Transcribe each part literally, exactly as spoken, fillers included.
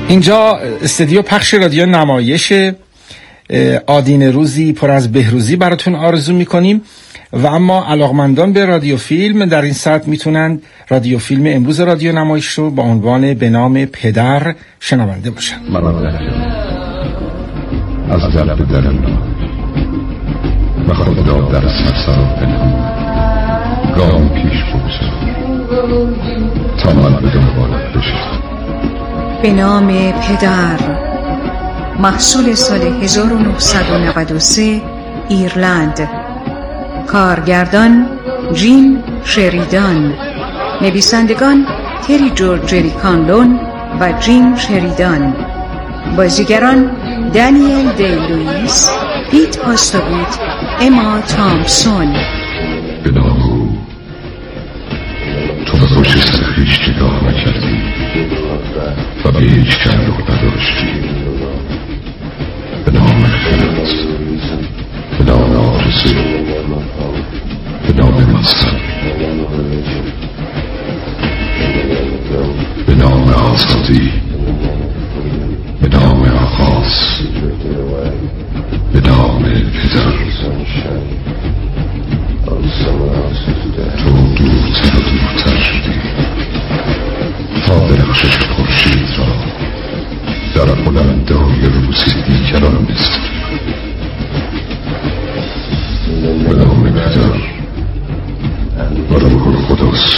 اینجا استودیو پخش رادیو نمایش. آدین روزی پر از بهروزی براتون آرزو میکنیم و اما علاقمندان به رادیو فیلم در این ساعت میتونن رادیو فیلم امروز رادیو نمایش رو با عنوان به نام پدر شنونده باشن. من از درد درم و خدا در سرسر پنهان گام پیش بگذار تا من به دنبالت بشم. به نام پدر، محصول سال هزار و نهصد و نود و سه، ایرلند. کارگردان جیم شریدان، نویسندگان تری جورج جری کانلون و جیم شریدان، بازیگران دانیل دی لوئیس، پیت پاستوویت، اما تامسون. به نام او تو به خوش سخیش نگاه نکردی و به هیچ تعلق نداشتی. به نام خیرت، به نام آرزو، به نام مذهب، به نام آزادی، به نام آغاز، به نام پدر. تو دورتر و دورتر شدی تا درخشش خورشید را در بلندای روزی دیگران بسازی. به نام پدر و روح القدس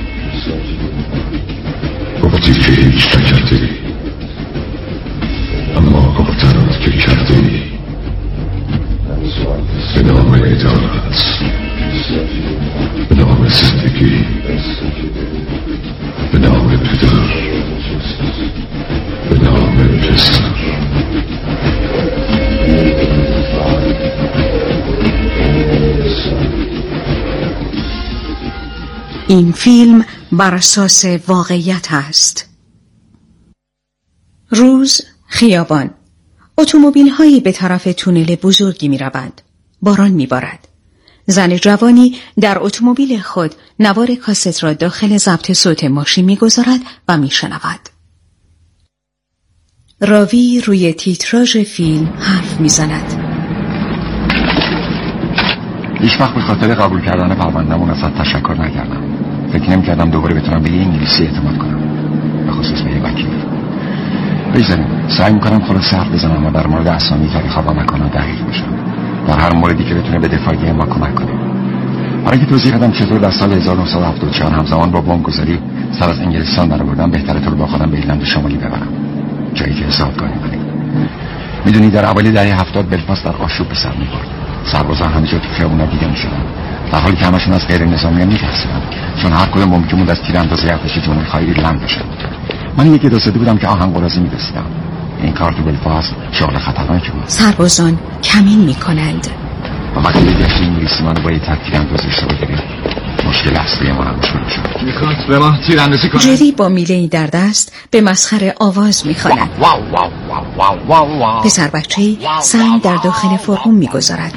گفتی که هیچ نکرده ای، اما گفتند که کرده ای. به نام ادارت، به نام زندگی، به نام پدر، به نام پسر. این فیلم بر اساس واقعیت است. روز، خیابان. اتومبیل‌هایی به طرف تونل بزرگی می‌روند. باران می‌بارد. زن جوانی در اتومبیل خود نوار کاست را داخل ضبط صوت ماشین می‌گذارد و می‌شنود. راوی روی تیتراژ فیلم حرف می‌زند. هیچ وقت به خاطر قبول کردن پرونده‌مون ازت تشکر نکردم. فکر نمی‌کردم دوباره بتونم به یه انگلیسی اعتماد کنم، به خصوص به یه وکیل. بگذاریم سعی می‌کنم خلاصه حرف بزنم و در مورد اسامی تاریخ و مکان‌ها دقیق باشم، در هر موردی که بتونه به دفاعی ما کمک کنه. برای که توضیح بدم چطور در سال هزار و نهصد و هفتاد و چهار همزمان با بمبگذاری سر از انگلستان درآوردم، بهتره تو رو با خودم به ایرلند شمالی ببرم، جایی که حسابگاهی منه. میدونی در اوایل دهه هفتاد بلفاست در آشوب به سر می‌برد. سربازان همه جا تو خیابونا دیده می‌شدن، در حالی که همشون از غیر نظامیان می‌ترسیدن، چون هر کدوم ممکن بود از تیراندازی ارتش جمهوری‌خواه ایرلند باشن. من یکی دو ساده بودم که آهنگرازی می‌رسیدم. این کار تو بلفاست شغل خطرناکی بود. سربازان کمین می‌کنند و وقتی گشت انگلیسی منو با یه تک تیراندازی شده بگیریم، مشکل اصلی ما هم شروع شد. میخواد به ما تیراندازی کنه. جری با میله‌ای در دست به مسخره آواز می‌خواند. پسر بچه‌ای سنگ در داخل فرغون می‌گذارد.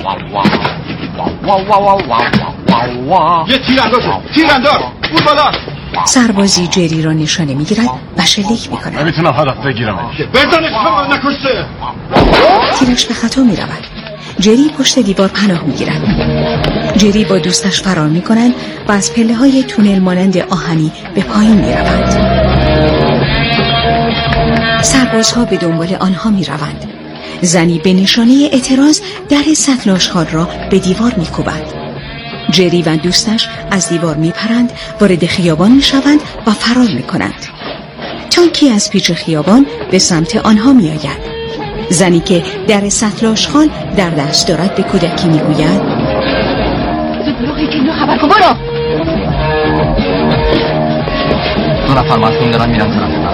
یه تیرانداز، تیرانداز، اون بالا. سربازی جری را نشانه می‌گیرد و شلیک می‌کند. نمیتونم هدف بگیرمش. بردنش شما نکشته. تیرش به خطا می‌رود. جری پشت دیوار پناه می‌گیرد. جری با دوستش فرار می‌کنند و از پله‌های تونل مانند آهنی به پایین می‌روند. سربازها به دنبال آنها می‌روند. زنی به نشانه اعتراض در سطل آشغال را به دیوار می‌کوبد. جری و دوستش از دیوار میپرند، وارد خیابان میشوند و فرار میکنند. تانکی از پیچ خیابان به سمت آنها میآید. زنی که در سطل آشغال در دست دارد به کودکی میگوید: خبر کن، برو. دو نفر مصدوم دارن میرن طرف.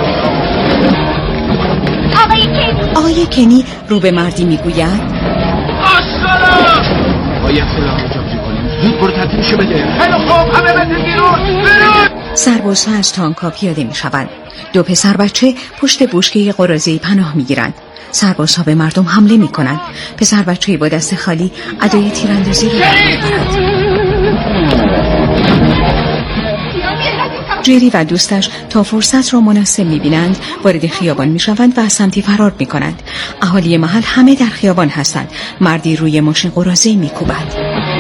آقای کنی آقای کنی رو به مردی میگوید: آشغالا! باید سلاح رو جابجا کنیم. زود برو ترتیبشو بده. خیلی خوب، همه بده بیرون. بیرون. سربازها از تانکا پیاده میشوند. دو پسر بچه پشت بشکه قراضه‌ای پناه میگیرند. سربازها به مردم حمله میکنند. پسر بچه با دست خالی ادای تیراندازی رو میبرد. جری و دوستش تا فرصت را مناسب می‌بینند وارد خیابان می‌شوند و از سمتی فرار می‌کنند. اهالی محل همه در خیابان هستند. مردی روی ماشین قراضه‌ای می‌کوبد.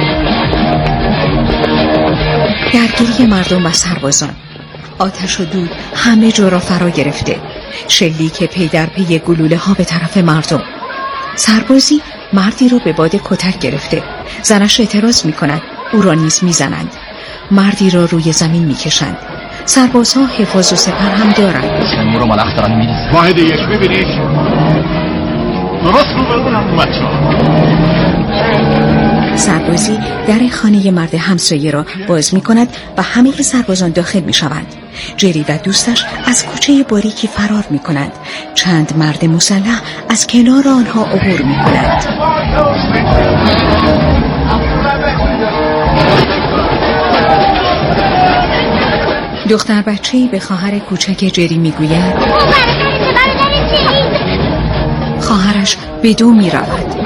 درگیری مردم و سربازان. آتش و دود همه جا را فرا گرفته. شلیک پی در پی گلوله ها به طرف مردم. سربازی مردی رو به باد کتک گرفته. زنش اعتراض می‌کند. او را نیز می‌زنند. مردی را روی زمین می‌کشند. سربازها حفاظ و سپر هم دارند. شنمو رو ملخ دارن می‌ریزن. واحد یک ببینید. درست رو برونم بچه. سربازی در خانه مرد همسایه را باز می‌کند و همه سربازان داخل می‌شوند. جری و دوستش از کوچه باریکی فرار می‌کنند. چند مرد مسلح از کنار آنها عبور می‌کنند. دختر بچه‌ای به خواهر کوچک جری می‌گوید خواهرش به دو می‌رود.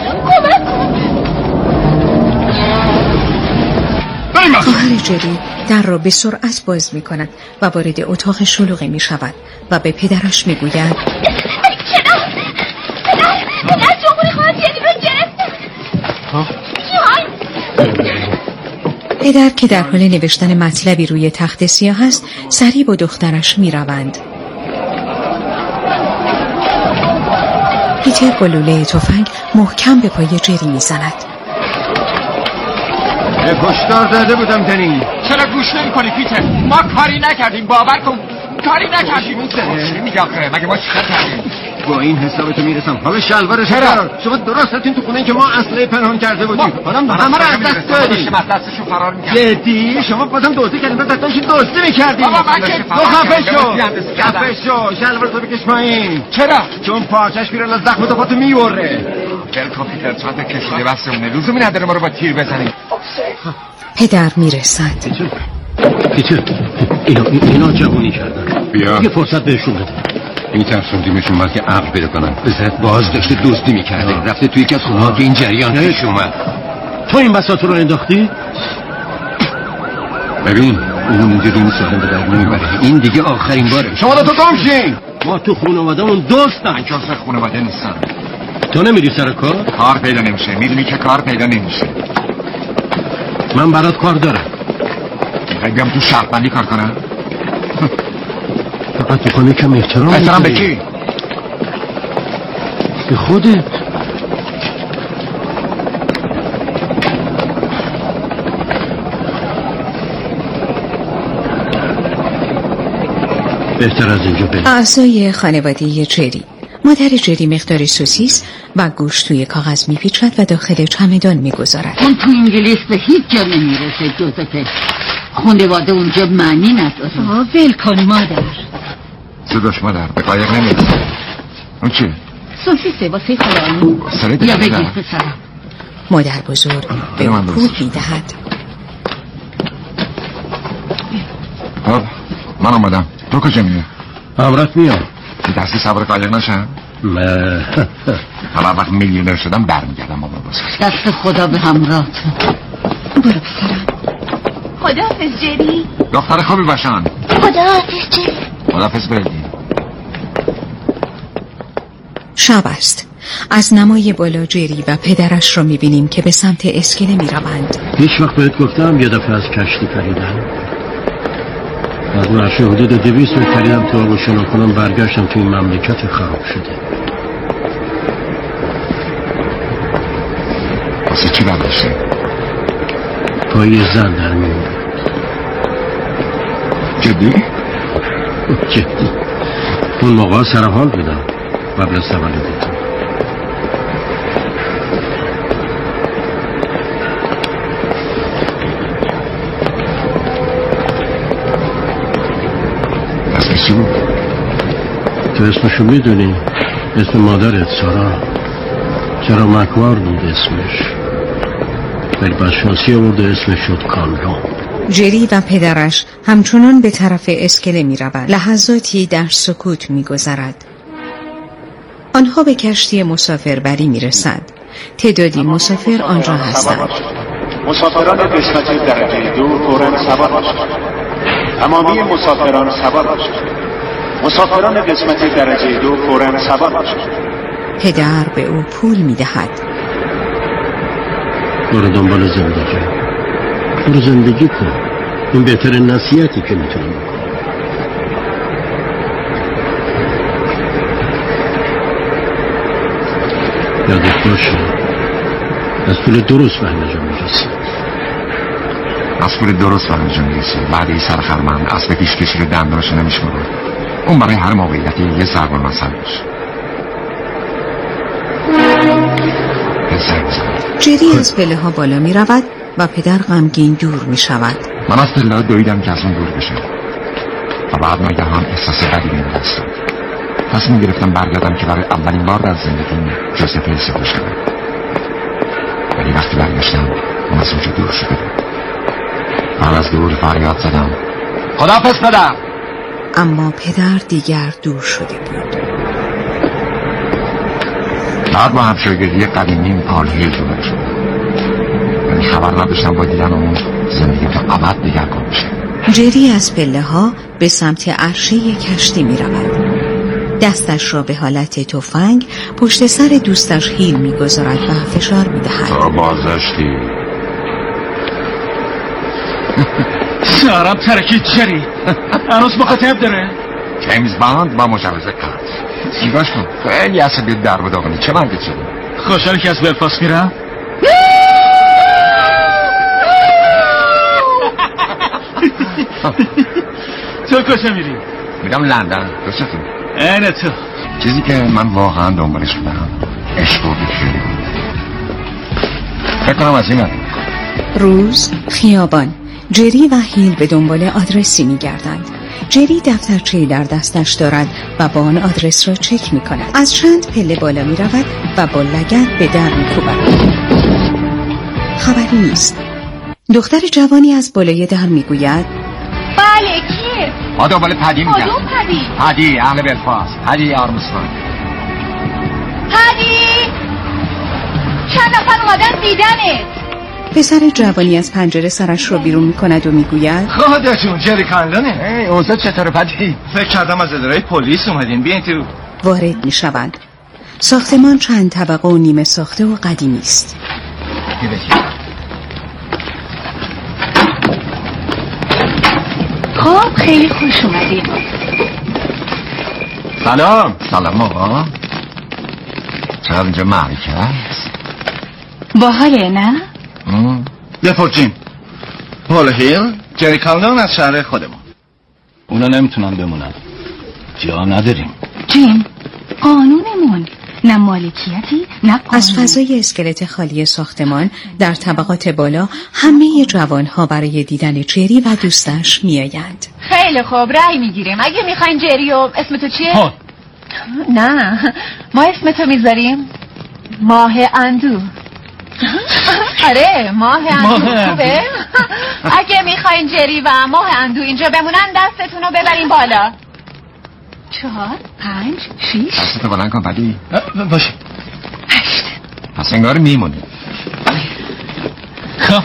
خواهر جری در را به سرعت باز می کند و وارد اتاق شلوغی می شود و به پدرش می گوید چرا؟ پدر جمهوری خواهد جری رو گرفتن. پدر که در حال نوشتن مطلبی روی تخت سیاه است سریع با دخترش می روند. پیتر با لوله تفنگ محکم به پای جری می زند. به کشتار زده بودم دنی. چرا گوش نمی کنی پیتر؟ ما کاری نکردیم، باور کن کاری نکردیم. چی میگه آخه؟ مگه ما چیکار کردیم؟ با این حسابتو میرسم. حالا شلوارش برار. شما درست رفتین تو خونه که ما اسلحه پنهان کرده بودیم. حالا همه رو از دست دادیم. از دستشون فرار می‌کردیم. جدی شما بازم دزدی کردین؟ بعد داشتین دزدی می‌کردین. بابا من که تو خفه شو. خفه شو. شلوارتو بکش پایین. چرا؟ چون پارچش میره از زخمتو خودتو میوره. دل کامپیوتر چند کشیده بسمونه. لزومی نداره ما رو با تیر بزنیم. پدر میرسد. پیتر اینا اینا جوونی کردن. بیا یه فرصت بهشون بده. این ترسوندیمشون باید که عقل پیدا کنن. بذارت باز داشته دزدی میکرده رفته توی یکی از خونه‌ها که این جریان پیش اومد. تو این بساط رو انداختی؟ ببین اونو مونده دونی سالم به در نمیبره. این دیگه آخرین باره. شما دو تا گم شین. ما تو خانواده‌مون دوستن. جز خانواده نیستن. تو نمیری سر کار؟ کار پیدا نمیشه. میدونی که کار پیدا نمیشه. من برات کار دارم. میخوای بیام تو شهربندی کار کنم؟ فقط تو کنه کم احترام احترام به کی؟ به خودت. بهتر از اینجا بریم. اعضای خانواده جری. مادر جری مقدار سوسیس و گوشت توی کاغذ میپیچد و داخل چمدان میگذارد. اون تو انگلیس به هیچ جا نمیرسه جزه که خانواده اونجا معنی نداره. آه ول کن مادر. صداش مادر به قایق نمیرسه. اون چیه؟ سوسیسه واسه خورانی. یا بگیر پسرم. مادر بزرگ به پول میدهد. خب من آمدم. تو کجا میه؟ امرت میام. دستی سوار قایق نشم؟ نه. حالا وقت میلیونر شدم برمیگردم بابا بازم. دست خدا به همراه. برو پسرم. خداحافظ جری. دختر خوبی باشن. خداحافظ جری. خداحافظ بردی. شب است. از نمای بالا جری و پدرش را میبینیم که به سمت اسکله میروند. هیچ وقت بهت گفتم یه دفعه از کشتی پریدم. از نشه حدود دویست رو پریدم تو آب و شنا کنم برگشتم تو این مملکت خراب شده. واسه چی برداشتی؟ پای زن در میون. جدی؟ جدی. اون موقع سرحال بودم قبل از تولدت. اسمش بود؟ تو اسمشو میدونی؟ اسم مادرت سارا. چرا مکوار بود اسمش. ولی بدشانسی آورده اسمش شد کاملو. جری و پدرش همچنان به طرف اسکله می روند. لحظاتی در سکوت می گذرد. آنها به کشتی مسافربری می رسند. تعدادی مسافر آنجا هستند. مسافران قسمت درجه دو فوراً سوار باشند. تمامی مسافران سوار باشید. مسافران قسمت درجه دو فوراً سوار باشید. پدر به او پول می‌دهد. برو دنبال زندگی، برو زندگی کن. این بهترین نصیحتی که میتونم بکنم. یادت باشه از پول درست به همه جا میرسی. از پول درست به همه جا میرسی. بعد این سرخرمند اسب پیش کشی رو دندانش نمیشمونه. اون برای هر موقعیتی یه ضرب المثل باشه. جری از پله ها بالا می رود و پدر غمگین دور می شود. من از پله ها دویدم که از اون دور بشه و بعد ناگهان احساس بدی بهم دست داد. تصمیم گرفتم برگردم که برای اولین بار در زندگیم جوزفه صداش کنم. ولی وقتی برگشتم اون از اونجا دور شده بود. من از دور فریاد زدم خداحافظ پدر. اما پدر دیگر دور شده بود. بعد با همشاگردی قدیمیم پال هیل جدا شد. من خبر نداشتم با دیدن اون زندگی تا ابد دیگرگون بشه. جری از پله ها به سمت عرشه کشتی می رود. دستش را به حالت تفنگ پشت سر دوستش هیل می گذارد و فشار می دهد. تا بازشتی سارم ترکید جری. هنوز مخاطب داره. جیمز باند با مجوز کارت. نگاش کن خیلی عصبی در و داغنی. چه مرگت شده؟ خوشحالی که از بلفاست میرم. تو کجا میری؟ میرم لندن. کجا تو؟ اینه تو. چیزی که من واقعا دنبالش بودم عشق و بیخیالی بود. فکر کنم از این روز خیابان. جری و هیل به دنبال آدرسی میگردند. جری دفترچه‌ای در دستش دارد و با آن آدرس را چک می کند. از چند پله بالا می رود و با لگد به در می کوبد. خبری نیست. دختر جوانی از بالای در می گوید بله کیه؟ ما دنبال پدی می گردیم. کدوم پدی؟ پدی اهل بلفاست. پدی آرمسترانگ. پدی چند نفر اومدن دیدنت. پسر جوانی از پنجره سرش را بیرون می کند و می گوید خودتون جری کندانه. ای اوضاع چطوره پدی؟ فکر کردم از اداره پلیس اومدین. بیاین تو. وارد می شوند. ساختمان چند طبقه و نیمه ساخته و قدیمی است. خب خیلی خوش اومدین. سلام. سلام آقا. چقدر اینجا معرکه هست؟ باحاله نه؟ بپرچیم پال هیل جری کندان از شهر خودمون. اونا نمیتونن بمونن. جا نداریم. جیم قانونمون نه مالکیتی نه قانون. از فضای اسکلت خالی ساختمان در طبقات بالا همه جوانها برای دیدن جری و دوستش میآیند. خیلی خوب رأی میگیریم. اگه میخواین جری و اسم تو چیه؟ ها. نه ما اسم تو میذاریم ماه اندو. آره ماه اندو خوبه. اگه میخواین جری و ماه اندو اینجا بمونن دستتون رو ببرین بالا. چهار پنج شیش دستتو بلند کن پدی. باشه. هشت. پس انگار میمونی. خب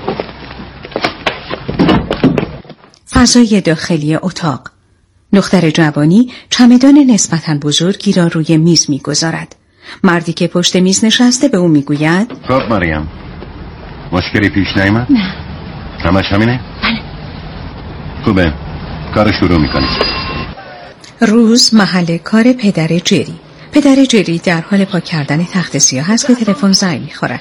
فضای داخلی اتاق. دختر جوانی چمدان نسبتاً بزرگی را روی میز میگذارد. مردی که پشت میز نشسته به او میگوید خب مریم مشکلی پیش نیامد؟ نه. همش همینه؟ بله. خوبه کار شروع میکنی. روز محل کار پدر جری. پدر جری در حال پاک کردن تخت سیاه است که تلفن زنگ میخورد.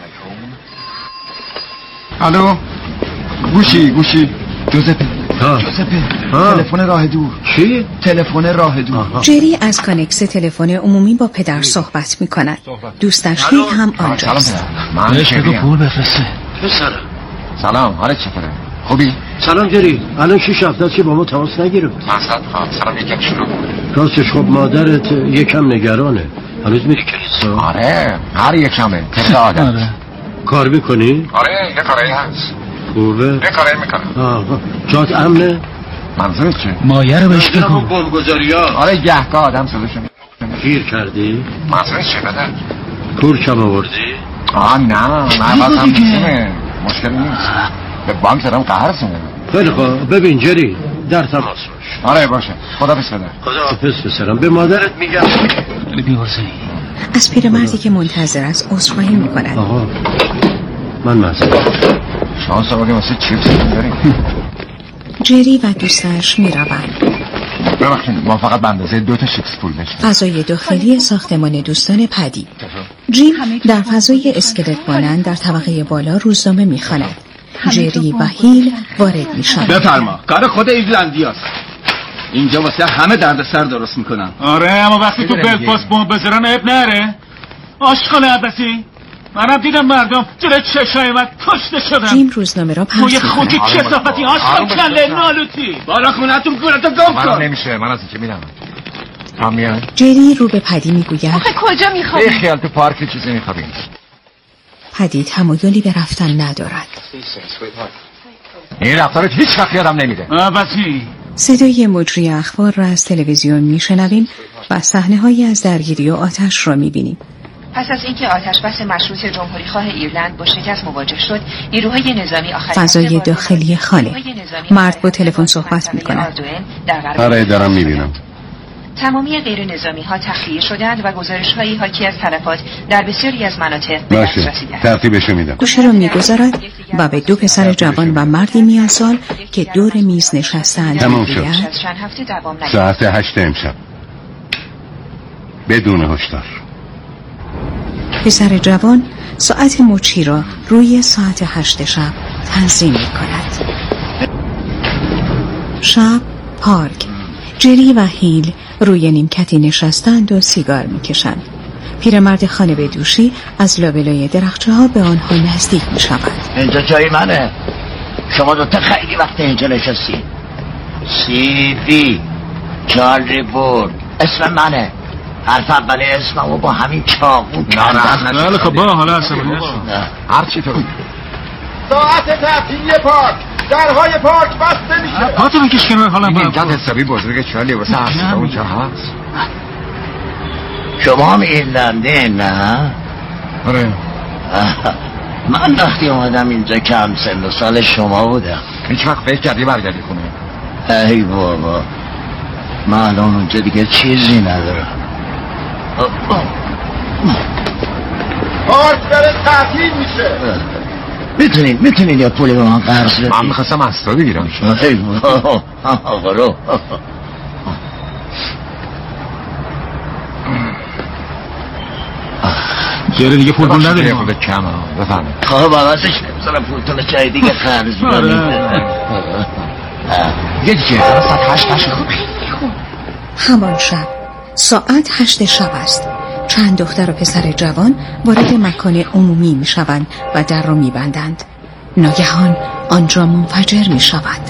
الو گوشی گوشی جوزپه. جوزپه تلفن راه دور. چی؟ تلفن راه دور. جری از کانکس تلفن عمومی با پدر صحبت می کند. دوستش هیل هم آنجاست. من بهش بگو شریم. پول بفرسته. پسرم سلام حالت چطوره؟ خوبی؟ سلام جری. الان شیش هفته است که با ما تماس نگرفت. مصرف خواهد سلام یکم شروع. راستش خب مادرت یکم نگرانه. هنوز میری کلیسا؟ آره هر یکمه طبق عادت. آره. کار میکنی؟ آره یه کاری هست. خوبه؟ یه کاری میکنم. آها جات امنه؟ منظورت چه؟ مایه رو بهش بگو. بمبگذاری ها. آره گهگاه آدم صداشو گیر کردی؟ منظورت چه بده؟ پول کم آوردی؟ آه نه نه باز هم نیستیمه مشکل نیست. به بانک دارم قهرسونه. خیلی خوب. ببین جری در تماس باش. آره باشه. خدا پسر. خدا پس پسرم. به مادرت میگم. خیلی بی‌حوصله‌ای. از پیرمردی که منتظر است عذرخواهی می‌کند. آقا من معذرت. شما سواری واسه چیپس داریم؟ جری و دوستش میروند. ببخشید ما فقط به اندازه دو تا چیپس پول داشتیم. فضای داخلی ساختمان دوستان پدی. جیم در فضای اسکلت مانند در طبقه بالا روزنامه می‌خواند. جری و هیل وارد میشن. بفرما. کار خود ایرلندیاست. اینجا واسه همه دردسر درست میکنن. آره اما وقتی تو بلفاست بمب بذارن عیب نره. آشغال عباسی. منم دیدم مردم جلوی چشای من کشته شدن. جیم روزنامه را پرس میکنه. خودی کثافتی آشغال کله نالوتی. بالا خونتون گورتو گم کن. من نمیشه. من از اینکه میرم. هم میاد. جری رو به پدی میگوید. آخه کجا میخوابی؟ ای خیال تو پارک چیزی میخوابیم. پدی تمایلی به رفتن ندارد. این رفتارت هیچ وقت یادم نمیره. عباسی. صدای مجری اخبار را از تلویزیون میشنویم و صحنه‌هایی از درگیری و آتش را میبینیم. پس از اینکه آتش بس مشروط جمهوری خواه ایرلند با شکست مواجه شد، نیروهای نظامی آخرین فضای داخلی خانه. مرد با تلفن صحبت می‌کند. آره دارم می‌بینم. تمامی غیر نظامی ها تخلیه شدند و گزارش هایی حاکی از تلفات در بسیاری از مناطق به دست رسیده. ترتیبشو میدم. گوشه را میگذارد و به دو پسر جوان و مردی میان سال که دور میز نشستند تمام شد. ساعت هشت امشب. بدون هشدار. پسر جوان ساعت مچی را روی ساعت هشت شب تنظیم میکند. شب پارک. جری و هیل روی نیمکتی نشستند و سیگار میکشند. پیرمرد خانه به دوشی از لابلای درخچه ها به آنها نزدیک میشود. اینجا جای منه. شما دوتا خیلی وقت اینجا نشستی. سیدی چارلی بورد اسم منه. حرف اولی اسممو با همین چاقو کندم. نه خب با حالا عصبانی هر چی تو ساعت تعطیلی پارک، درهای پارک بسته میشه. پاتو میکش کنار حالا این جد حسابی بزرگ چالی واسه هست اونجا هست. شما هم ایرلندی نه؟ آره. من وقتی اومدم اینجا کم سن و سال شما بودم. هیچ وقت فکر کردی برگردی خونه؟ ای بابا من الان اونجا دیگه چیزی ندارم. پارک داره تعطیل میشه. میتونید میتونید یا پولی به من قرض بدید؟ من میخواستم از تو بگیرم. ای بابا آقا رو جره دیگه پول پول نداریم. خودت کمه بفرمایید. خب عوضش نمیذارم پولتون جای دیگه قرض بدید. یه دیگه ساعت هشت هشت خوب. همان شب ساعت هشت شب است. چند دختر و پسر جوان وارد مکان عمومی می شوند و در را می بندند. ناگهان آنجا منفجر می شود.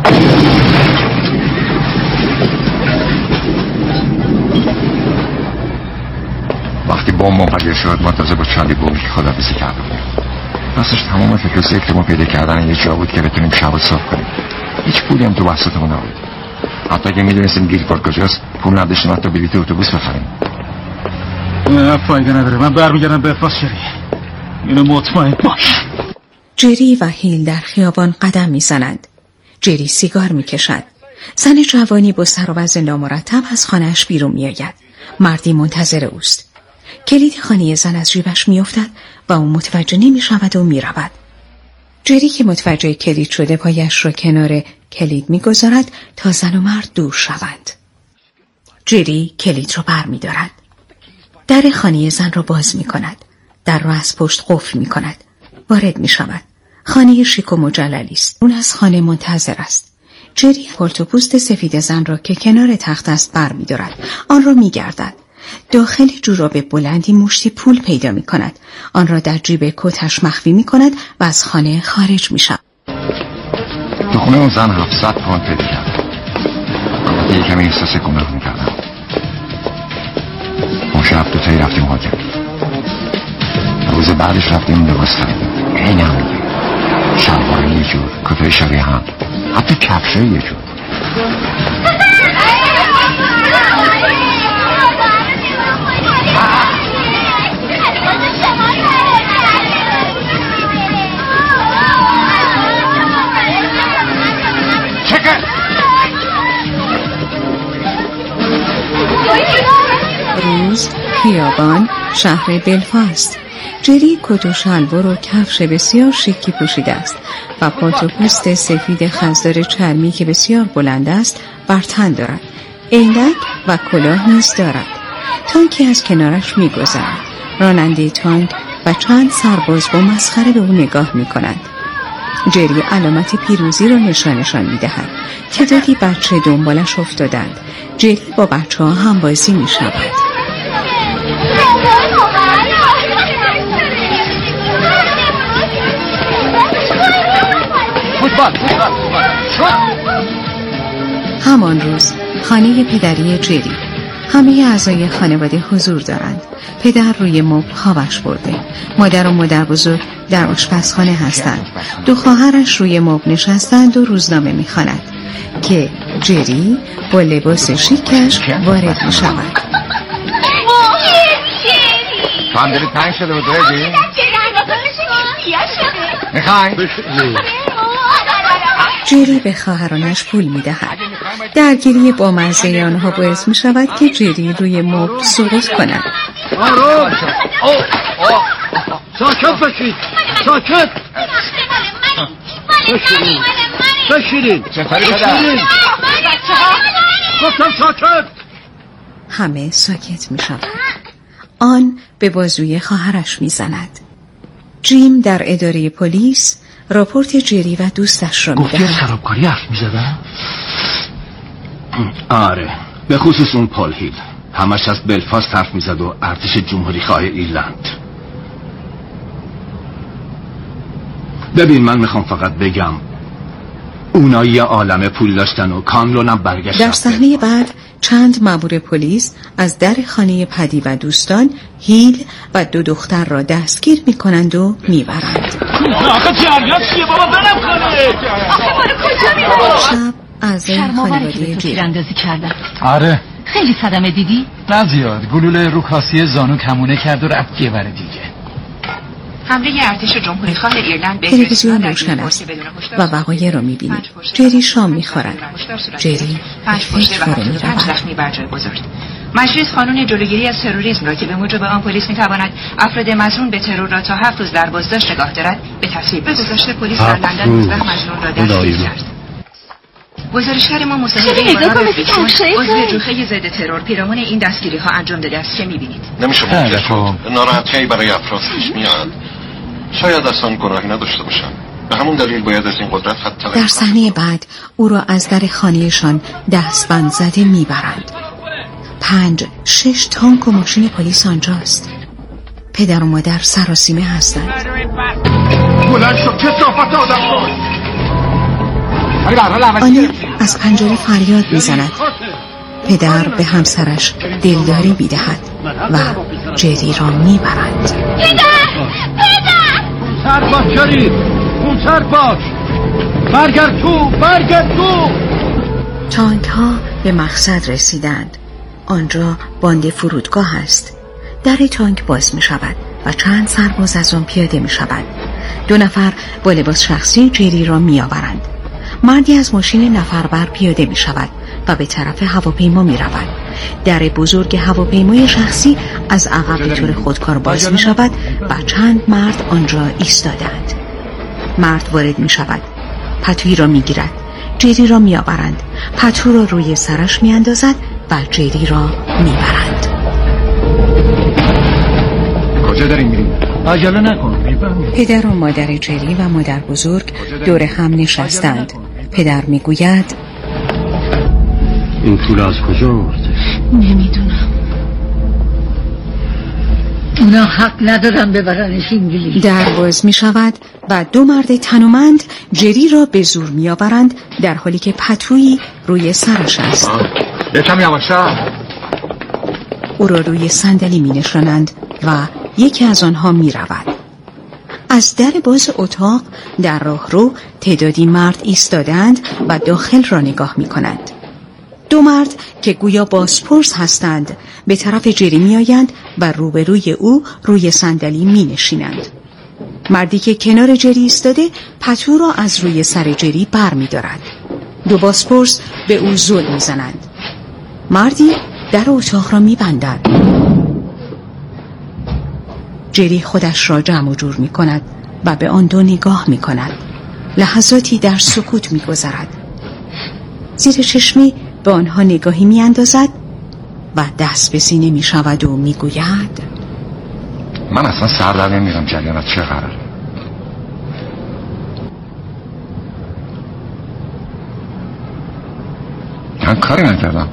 وقتی بمب منفجر شد ما تازه با چالی بورد خداحافظی کردیم. راستش تمام فکر که ما پیدا کردن یه جا بود که بتونیم شب صاف کنیم. هیچ پولی هم تو بحثاتمون نبود. حتی که میدونستیم گیلفورد کجاست پول نداشتیم حتی بلیط اتوبوس بخریم. نه فایده نداره. من برمیگردم به فاس جری. اینو مطمئن باش. جری و هیل در خیابان قدم میزنند. جری سیگار میکشد. زن جوانی با سر و وضع نامرتب از خانه‌اش بیرون میآید. مردی منتظر اوست. کلید خانه زن از جیبش میافتد و او متوجه نمیشود و میرود. جری که متوجه کلید شده پایش را کنار کلید میگذارد تا زن و مرد دور شوند. جری کلید را بر می‌دارد. در خانه زن را باز می‌کند. در را از پشت قفل می‌کند. وارد می‌شود. خانه شیک و مجللی است. اون از خانه منتظر است. جری پالتو پوست سفید زن را که کنار تخت است بر می‌دارد. آن را می‌گردد. داخل جوراب بلندی مشتی پول پیدا می‌کند. آن را در جیب کتش مخفی می‌کند و از خانه خارج می‌شود. تو خونه اون زن هفتصد پوند پیدا کرد. البته یکم احساس گناه می‌کردم. اون شب دو تایی رفتیم هتل. روز بعدش رفتیم لباس خریدیم. این هم میگه شلوار یه جور، کتای شبیه هم، حتی کفشه یه جور. خیابان شهر بلفاست. جری کت و شلوار و کفش بسیار شیکی پوشیده است و پالتو پوست سفید خزدار چرمی که بسیار بلند است بر تن دارد. عینک و کلاه نیز دارد. تانکی از کنارش می‌گذرد. راننده تانک و چند سرباز با مسخره به او نگاه می‌کنند. جری علامت پیروزی را نشانشان می‌دهد. تعدادی بچه دنبالش افتادند. جری با بچه‌ها هم بازی می‌شود. همان روز خانه پدری جری. همه اعضای خانواده حضور دارند. پدر روی مبل خوابش برده. مادر و مادر بزرگ در آشپزخانه هستند. دو خواهرش روی مبل نشستند و روزنامه می‌خواند که جری با لباس شیکش وارد می‌شود. تو هم دلت تنگ شده بود رجی؟ میخوای؟ جری به خواهرانش پول می‌دهد. درگیری با مزه آنها باعث می‌شود که جری روی مبل سقوط کند. آروم ساکت باشید، ساکت بشیرین بشیرین بشیرین گفتم ساکت. همه ساکت می‌شوند. آن به بازوی خواهرش می‌زند. جیم در اداره پلیس راپورت جری و دوستش را می‌دهد. گفتی خرابکاری حرف می‌زدن؟ آره، به خصوص اون پال هیل همش از بلفاست حرف می‌زد و ارتش جمهوری خواه ایرلند. ببین من میخوام فقط بگم اونا یه عالمه پول داشتن و کاملونم برگشت. در صحنه بعد چند مأمور پلیس از در خانه پدی و دوستان هیل و دو دختر را دستگیر می‌کنند و میبرند. آقا جریان چیه بابا برم خانه؟ آخه مال کجا میبرم؟ شب از خانواده جری تیراندازی کردن. آره خیلی صدمه دیدی؟ نه زیاد. گلوله رو کاسیه زانو کمونه کرد و رفت یه ور دیگه. حمله ارتش جمهوری خواه ایرلند به تلویزیون روشن است و وقایع را می‌بینید. جری شام می‌خورد. جری پنج کشته و هفتاد زخمی بر جای گذارد. مجلس قانون جلوگیری از تروریسم را که به موجب آن پلیس می‌تواند افراد مظنون به ترور را تا هفت روز در بازداشت نگاه دارد به تصویب گذاشت. پلیس در لندن نوزده مظنون را دستگیر کرد. گزارشگر ما مصاحبه ایران عضو جوخه ضد ترور پیرامون این دستگیری ها انجام داده است. چه می‌بینید؟ نمیشه ممکن شد ناراحتی برای افراد پیش میاد. شاید اصلا گناهی نداشته باشن. به همون دلیل باید از این قدرت حتی در صحنه بعد او را از در خانهشان دستبند زده میبرند. پنج شش تانک و ماشین پلیس آنجاست. پدر و مادر سراسیمه هستند. بلند شد کثافت آدم کن. آنی از پنجره فریاد میزند. پدر به همسرش دلداری میدهد و جری را میبرند. پدر! پدر! سر باش جری! اون سر باش! برگرد تو! برگرد تو! تانک ها به مقصد رسیدند. آنجا باند فرودگاه است. در تانک باز می شود و چند سرباز از آن پیاده می شود. دو نفر با لباس شخصی جری را می آورند. مردی از ماشین نفربر پیاده می شود و به طرف هواپیما می رود. در بزرگ هواپیمای شخصی از عقب به طور خودکار باز می شود و چند مرد آنجا ایستادند. مرد وارد می شود. پتویی را می گیرد. جری را می آورند. پتو را روی سرش می اندازد و جری را می برند. کجا داریم میریم؟ عجله نکن. پدر و مادر جری و مادر بزرگ دور هم نشستند. پدر می گوید این پول از کجا آورده؟ نمیدونم. اونا حق ندارن ببرنش انگلیس. در باز می شود و دو مرد تنومند جری را به زور می آورند در حالی که پتویی روی سرش است. یکم یواشتر. او را روی صندلی می نشانند و یکی از آنها می رود. از در باز اتاق در راه رو تعدادی مرد ایستادند و داخل را نگاه می کنند. دو مرد که گویا بازپرس هستند به طرف جری می آیند و روبروی او روی صندلی می نشینند. مردی که کنار جری ایستاده پتو را از روی سر جری بر می دارد. دو بازپرس به او زل می زنند. مردی در اتاق را می بندد. جری خودش را جمع و جور می کند و به آن دو نگاه می کند. لحظاتی در سکوت می گذرد. زیر چشمی به آنها نگاهی می اندازد و دست به سینه می شود و می گوید من اصلا سر در نمیرم جریانت چه قراره. من کاری نکردم.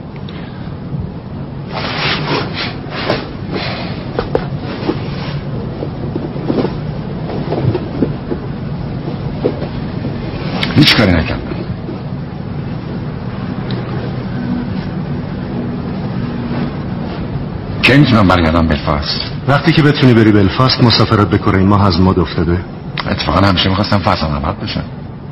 هیچ کاری نکردم. کی میتونم برگردم بلفاست؟ وقتی که بتونی بری بلفاست. مسافرت به کره ماه از مد افتاده. اتفاقا همیشه میخواستم فضا نورد بشم.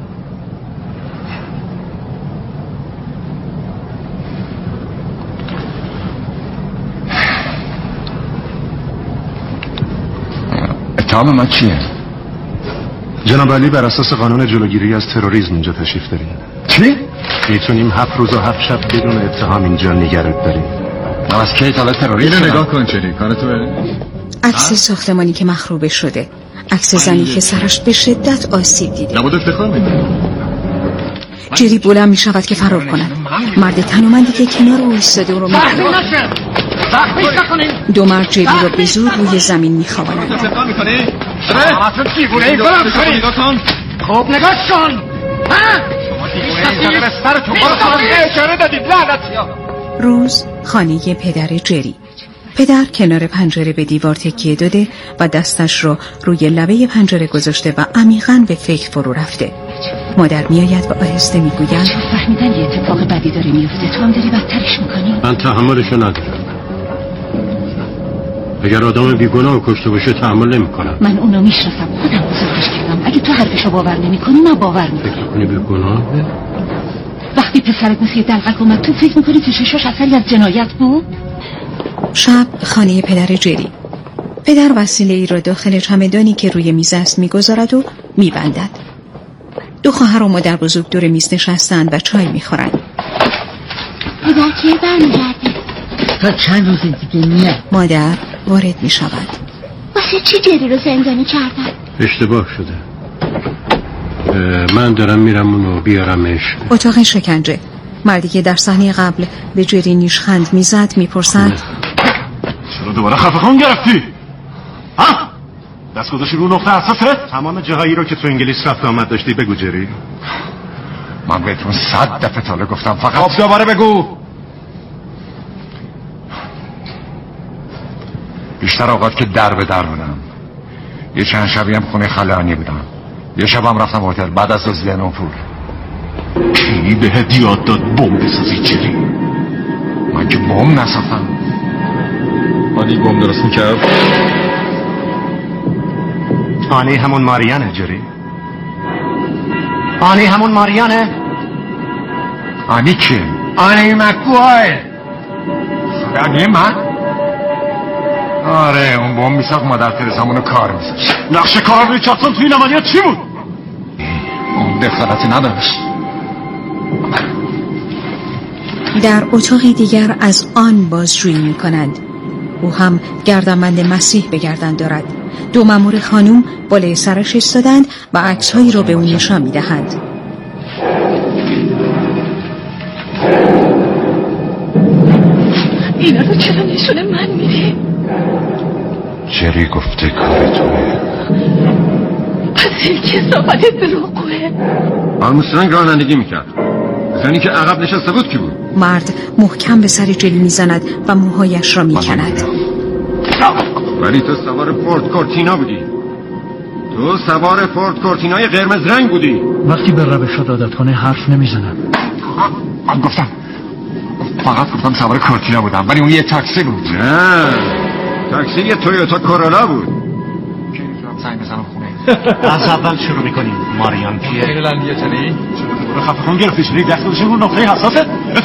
اتهام من چیه؟ جناب علی بر اساس قانون جلوگیری از تروریسم اینجا تشریف داریم. چی؟ میتونیم هفت روز و هفت شب بدون اتهام اینجا نگرت داریم. من از کی تا تروریسم؟ اینو نگاه کن چلی کار توه. عکس ساختمانی که مخروبه شده، عکس زنی که سرش به شدت آسیب دیده. نبود افتخار میکنه. جری بلند میشود که فرار کند. مرد تنومندی که کنار او ایستاده او رو می‌بیند. دو مرد جری را به زور روی زمین می‌خوابانند. استفاده می‌کنی؟ همتون دیوونه این کارو می‌کنی؟ خب نگاه کن. ها؟ شما دیوونه این سرتون بالا اجاره دادید لعنتی‌ها. روز خانه پدر جری. پدر کنار پنجره به دیوار تکیه داده و دستش را روی لبه پنجره گذاشته و عمیقاً به فکر فرو رفته. مادر میآید و آهسته میگوید فهمیدن یه اتفاق بدی داره میفته، تو هم داری بدترش میکنی. من تحملشو ندارم. اگر آدم بیگناه کشته باشه تحمل نمیکنم. من اونو میشناسم، خودم بزرگش کردم. اگه تو حرفشو باور نمیکنی من باور میکنم. فکر کنی بیگناه؟ وقتی پسرت مثل دلقک اومد تو فکر میکنی که چشاش اثری از جنایت بود؟ شب خانه پدر جری. پدر وسیله ای را داخل چمدانی که روی میز است میگذارد و میبندد. دو خواهر و مادر بزرگ دور میز نشستند و چای میخورند. پدر کی برمیگردی؟ تا چند روز دیگه میاد. مادر وارد میشود. واسه چی جری رو زندانی کردن؟ اشتباه شده. من دارم میرم اونو بیارمش. اتاق شکنجه. مردی که در صحنه قبل به جری نیشخند میزد میپرسد چرا دوباره خفقان گرفتی؟ ها؟ دست گذاشتی رو نقطه حساسه؟ تمام جاهایی رو که تو انگلیس رفت آمد داشتی بگو جری. من بهتون صد دفعه تاله گفتم فقط خب دوباره بگو. بیشتر اوقات که در به در بودم. یه چند شبی هم خونه خلانی بودم. یه شبم رفتم هتل بعد از دزدیدن اون پول. کی بهت یاد داد بمب بسازی جری؟ من که بمب نساختم. مانی بمب درست میکرد. آنی همون ماریانه جری. آنی همون ماریانه؟ آنی کی؟ آنی مکوایل. آنی من؟ آره اون بمب میساخت مادر ترزامونو کار میساخت. نقش کار ریچاردسون توی این عملیات چی بود؟ اون دخالتی نداشت. در اتاق دیگر از آن بازجویی می کنند. او هم گردنبند مسیح به گردن دارد. دو مأمور خانم بالای سرش ایستادند و عکس‌هایی را به او نشان می دهند. اینا رو چرا نشونه من میدی؟ جری گفته کار توه. پس این کسافتت به رقوه. آرمسترانگ رانندگی میکرد. زنی که عقب نشسته بود کی بود؟ مرد محکم به سر جری میزند و موهایش را میکند. ولی تو سوار فورد کورتینا بودی. تو سوار فورد کورتینای قرمز رنگ بودی. وقتی به روش عادت کنه حرف نمیزنم. من گفتم فقط گفتم سوار کورتینا بودم ولی اون یه تاکسی بود. نه تاکسی یه تویوتا کورولا بود. کی میتونم زنگ بزنم خونه؟ از اول شروع میکنیم. ماریان کیه؟ خیلی لندیه تنی؟ چرا خفقان گرفتی؟ چرا دست گذاشتی رو نقطه حساسه؟